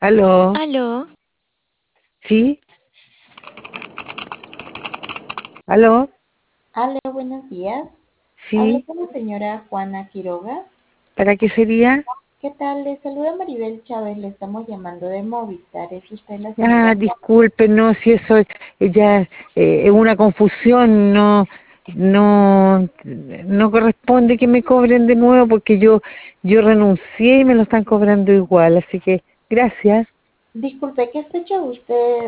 Aló, Aló, sí, aló, Hola, buenos días. Hablo sí, con la señora Juana Quiroga. ¿para qué sería? ¿Qué tal? Le saluda Maribel Chávez, le estamos llamando de Movistar. ¿Es usted la Ah, señora Juana? disculpe, no, si eso ya es una confusión, no corresponde que me cobren de nuevo porque yo renuncié y me lo están cobrando igual, así que gracias. Disculpe, ¿qué fecha usted